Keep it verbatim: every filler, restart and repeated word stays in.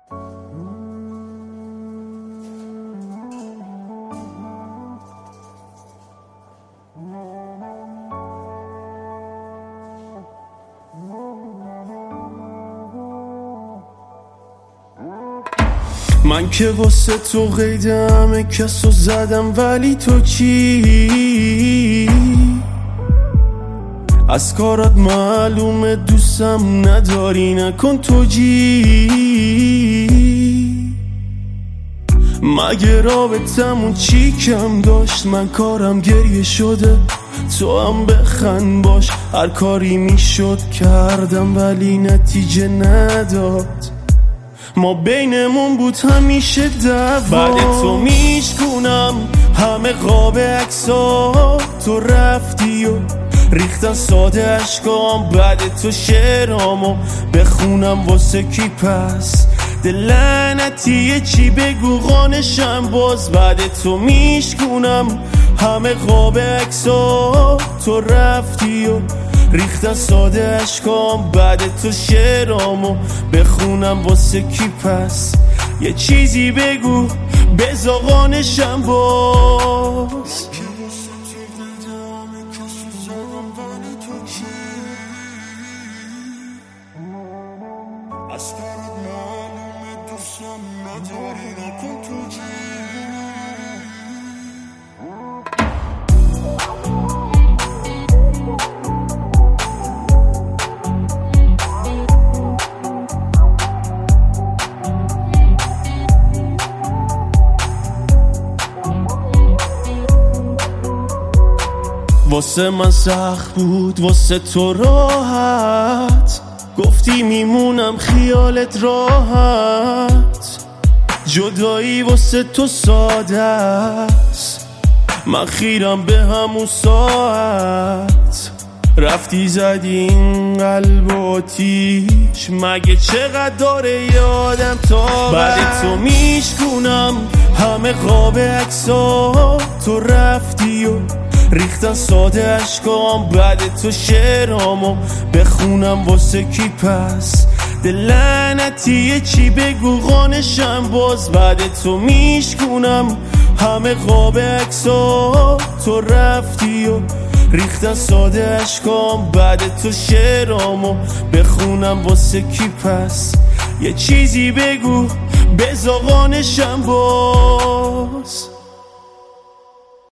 من که واسه تو قید همه کسو زدم، ولی تو چی؟ از کارات معلومه دوستم نداری، نکن تو جی. مگه رابطمون چی کم داشت؟ من کارم گریه شده، تو هم بخند باش. هر کاری میشد کردم ولی نتیجه نداد. ما بینمون بود همیشه دعوا. بعد تو میشکونم همه قاب عکس‌ها، تو رفتی و ریختن ساده اشکام. بعد تو شعرامو بخونم واسه کی پس؟ دل لعنتیه چی بگو قانشم باز. بعد تو میشکونم همه قاب عکس‌ها، تو رفتی و ریختن ساده اشکام. بعد تو شعرامو بخونم واسه کی پس؟ یه چیزی بگو بزا قانشم باز. از کارت معلومه دوستم نداری، نکن تو جی. واسه من سخت بود، واسه تو راحت. گفتی میمونم خیالت راحت. جدایی واسه تو ساده است، من خیرم به همون ساعت. رفتی زدی این قلب آتیش، مگه چقدر داره یادم تا بعد تو میشکونم همه قاب عکس‌ها، تو رفتی و ریختن ساده اشکام. بعد تو شعرامو بخونم واسه کی پس؟ دل لعنتیه چی بگو قانشم باز. بعد تو میشکونم همه قاب عکس‌ها، تو رفتی و ریختن ساده اشکام. بعد تو شعرامو بخونم واسه کی پس؟ یه چیزی بگو بزا قانشم باز.